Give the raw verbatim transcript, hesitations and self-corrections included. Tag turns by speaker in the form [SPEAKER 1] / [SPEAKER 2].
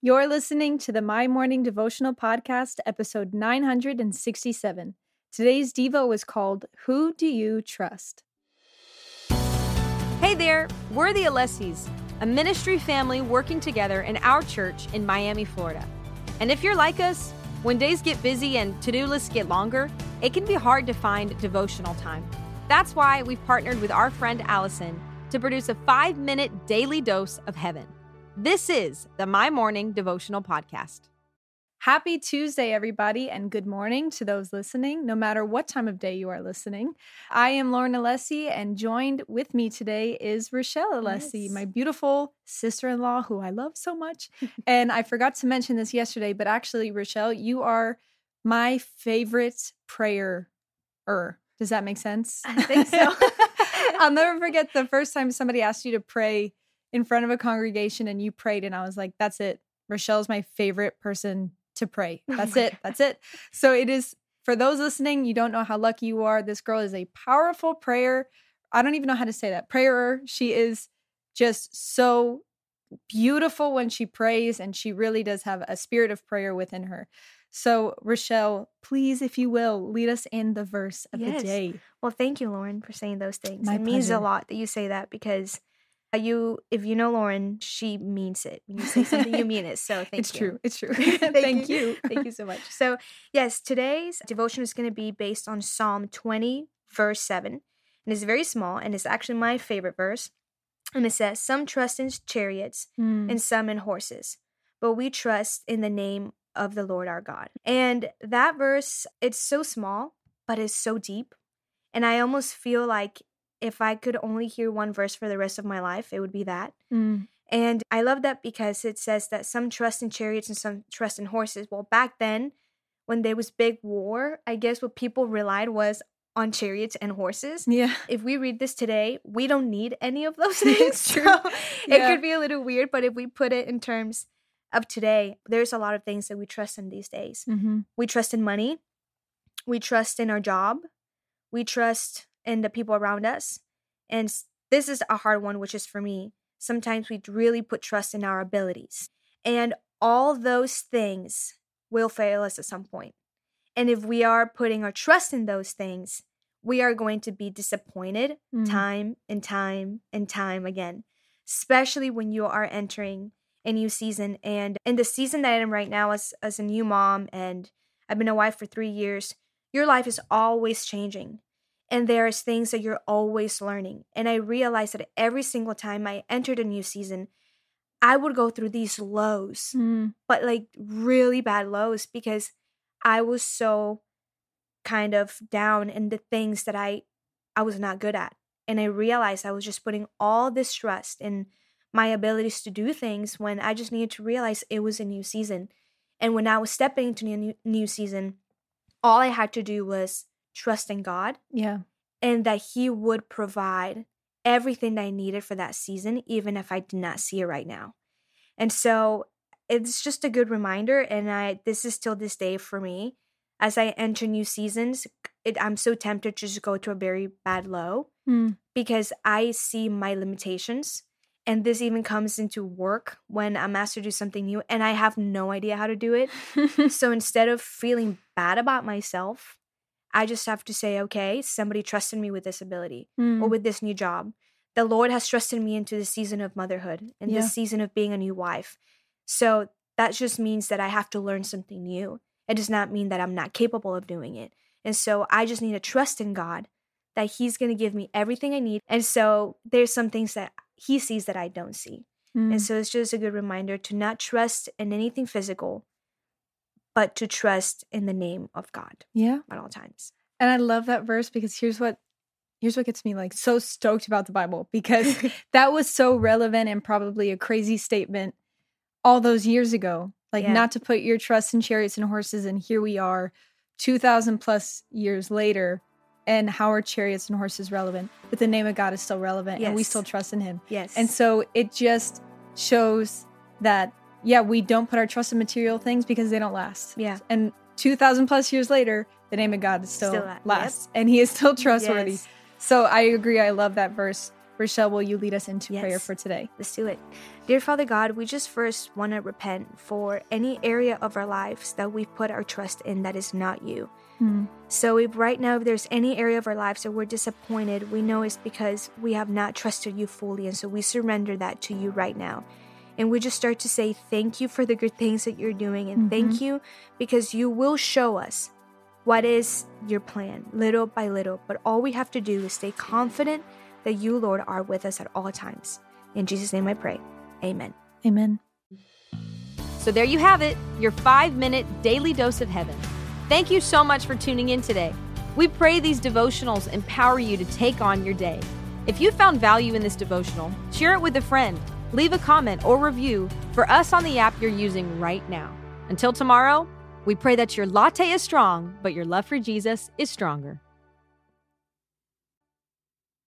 [SPEAKER 1] You're listening to the My Morning Devotional Podcast, episode nine hundred sixty-seven. Today's Devo is called, Who Do You Trust?
[SPEAKER 2] Hey there, we're the Alessis, a ministry family working together in our church in Miami, Florida. And if you're like us, when days get busy and to-do lists get longer, it can be hard to find devotional time. That's why we've partnered with our friend Allison to produce a five-minute daily dose of heaven. This is the My Morning Devotional Podcast.
[SPEAKER 1] Happy Tuesday, everybody, and good morning to those listening, no matter what time of day you are listening. I am Lauren Alessi, and joined with me today is Rochelle Alessi, yes. my beautiful sister-in-law, who I love so much. And I forgot to mention this yesterday, but actually, Rochelle, you are my favorite prayer-er. Does that make sense?
[SPEAKER 3] I think so.
[SPEAKER 1] I'll never forget the first time somebody asked you to pray in front of a congregation and you prayed, and I was like, that's it. Rochelle's my favorite person to pray. That's
[SPEAKER 3] oh
[SPEAKER 1] it.
[SPEAKER 3] God.
[SPEAKER 1] That's it. So it is, for those listening, you don't know how lucky you are. This girl is a powerful prayer. I don't even know how to say that. Prayer. She is just so beautiful when she prays, and she really does have a spirit of prayer within her. So Rochelle, please, if you will, lead us in the verse of
[SPEAKER 3] yes.
[SPEAKER 1] the day.
[SPEAKER 3] Well, thank you, Lauren, for saying those things.
[SPEAKER 1] My
[SPEAKER 3] it means
[SPEAKER 1] pleasure.
[SPEAKER 3] a lot that you say that, because you, if you know Lauren, she means it. When you say something, you mean it. So thank
[SPEAKER 1] it's
[SPEAKER 3] you.
[SPEAKER 1] True. It's true.
[SPEAKER 3] thank,
[SPEAKER 1] thank you.
[SPEAKER 3] you. Thank you so much. So yes, today's devotion is going to be based on Psalm twenty, verse seven. And it's very small, and it's actually my favorite verse. And it says, some trust in chariots
[SPEAKER 1] Mm.
[SPEAKER 3] and some in horses, but we trust in the name of the Lord our God. And that verse, it's so small, but it's so deep. And I almost feel like if I could only hear one verse for the rest of my life, it would be that.
[SPEAKER 1] Mm.
[SPEAKER 3] And I love that because it says that some trust in chariots and some trust in horses. Well, back then, when there was big war, I guess what people relied was on chariots and horses.
[SPEAKER 1] Yeah.
[SPEAKER 3] If we read this today, we don't need any of those things.
[SPEAKER 1] It's true.
[SPEAKER 3] So
[SPEAKER 1] Yeah.
[SPEAKER 3] it could be a little weird, but if we put it in terms of today, there's a lot of things that we trust in these days.
[SPEAKER 1] Mm-hmm.
[SPEAKER 3] We trust in money. We trust in our job. We trust in the people around us. And this is a hard one, which is for me. Sometimes we really put trust in our abilities. And all those things will fail us at some point. And if we are putting our trust in those things, we are going to be disappointed
[SPEAKER 1] Mm.
[SPEAKER 3] time and time and time again, especially when you are entering a new season. And in the season that I'm right now as, as a new mom, and I've been a wife for three years, your life is always changing. And there's things that you're always learning. And I realized that every single time I entered a new season, I would go through these lows,
[SPEAKER 1] Mm.
[SPEAKER 3] but like really bad lows, because I was so kind of down in the things that I, I was not good at. And I realized I was just putting all this trust in my abilities to do things when I just needed to realize it was a new season. And when I was stepping into a new, new season, all I had to do was trust in God,
[SPEAKER 1] Yeah.
[SPEAKER 3] and that He would provide everything that I needed for that season, even if I did not see it right now. And so it's just a good reminder. And I this is still this day for me. As I enter new seasons, it, I'm so tempted to just go to a very bad low
[SPEAKER 1] Mm.
[SPEAKER 3] because I see my limitations. And this even comes into work when I'm asked to do something new and I have no idea how to do it. So instead of feeling bad about myself, I just have to say, okay, somebody trusted me with this ability
[SPEAKER 1] Mm.
[SPEAKER 3] or with this new job. The Lord has trusted me into the season of motherhood and
[SPEAKER 1] Yeah.
[SPEAKER 3] this season of being a new wife. So that just means that I have to learn something new. It does not mean that I'm not capable of doing it. And so I just need to trust in God that He's going to give me everything I need. And so there's some things that He sees that I don't see.
[SPEAKER 1] Mm.
[SPEAKER 3] And so it's just a good reminder to not trust in anything physical, but to trust in the name of God
[SPEAKER 1] Yeah.
[SPEAKER 3] at all times.
[SPEAKER 1] And I love that verse, because here's what here's what gets me like so stoked about the Bible, because that was so relevant and probably a crazy statement all those years ago. Like,
[SPEAKER 3] Yeah.
[SPEAKER 1] not to put your trust in chariots and horses, and here we are two thousand plus years later, and how are chariots and horses relevant? But the name of God is still relevant, and we
[SPEAKER 3] Yes.
[SPEAKER 1] still trust in Him.
[SPEAKER 3] Yes.
[SPEAKER 1] And so it just shows that, yeah, we don't put our trust in material things because they don't last.
[SPEAKER 3] Yeah.
[SPEAKER 1] And two thousand plus years later, the name of God is still,
[SPEAKER 3] Still la-
[SPEAKER 1] lasts, and He is still trustworthy.
[SPEAKER 3] Yes.
[SPEAKER 1] So I agree. I love that verse. Rochelle, will you lead us into
[SPEAKER 3] Yes.
[SPEAKER 1] prayer for today?
[SPEAKER 3] Let's do it. Dear Father God, we just first want to repent for any area of our lives that we've put our trust in that is not you.
[SPEAKER 1] Mm.
[SPEAKER 3] So if right now, if there's any area of our lives that we're disappointed, we know it's because we have not trusted you fully. And so we surrender that to you right now. And we just start to say, thank you for the good things that you're doing. And
[SPEAKER 1] Mm-hmm.
[SPEAKER 3] thank you because you will show us what is your plan, little by little. But all we have to do is stay confident that you, Lord, are with us at all times. In Jesus' name I pray. Amen.
[SPEAKER 1] Amen.
[SPEAKER 2] So there you have it, your five-minute daily dose of heaven. Thank you so much for tuning in today. We pray these devotionals empower you to take on your day. If you found value in this devotional, share it with a friend, leave a comment or review for us on the app you're using right now. Until tomorrow, we pray that your latte is strong, but your love for Jesus is stronger.